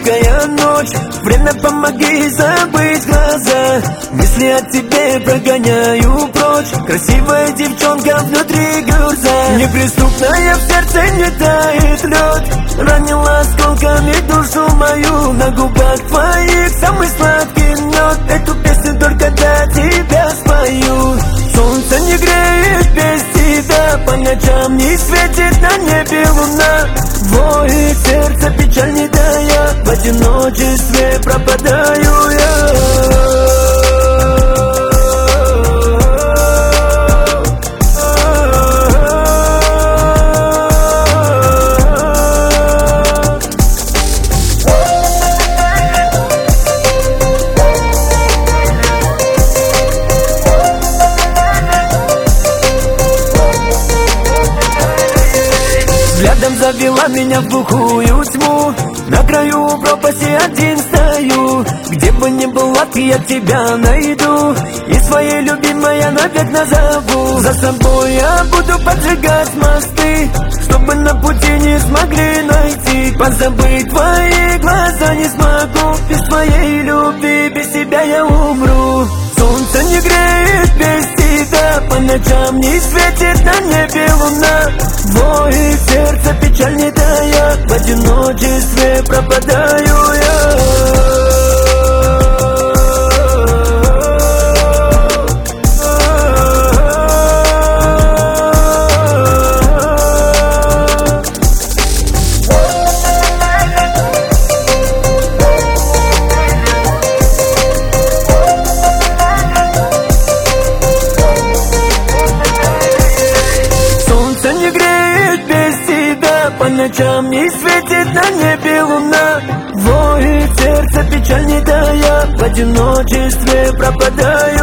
тихая ночь, время помоги забыть глаза. Мысли о тебе прогоняю прочь, красивая девчонка внутри гюрза. Неприступная, в сердце не тает лед, ранила осколками душу мою. На губах твоих самый сладкий мед, эту песню только для тебя спою. Солнце не греет без тебя, по ночам не светит на небе луна. Воет сердце, печаль не дая, в одиночестве пропадаю я. Взглядом завела меня в глухую тьму, на краю пропасти один стою. Где бы ни была ты, я тебя найду, и своей любимой я навек назову. За собой я буду поджигать мосты, чтобы на пути не смогли найти. Позабыть твои глаза не смогу, без твоей любви, без тебя я умру. Солнце не греет без тебя, по ночам не светит на небе луна. Воет сердце, печаль не дая, в одиночестве пропадаю я. По ночам не светит на небе луна. Воет сердце, печаль не дая, в одиночестве пропадаю.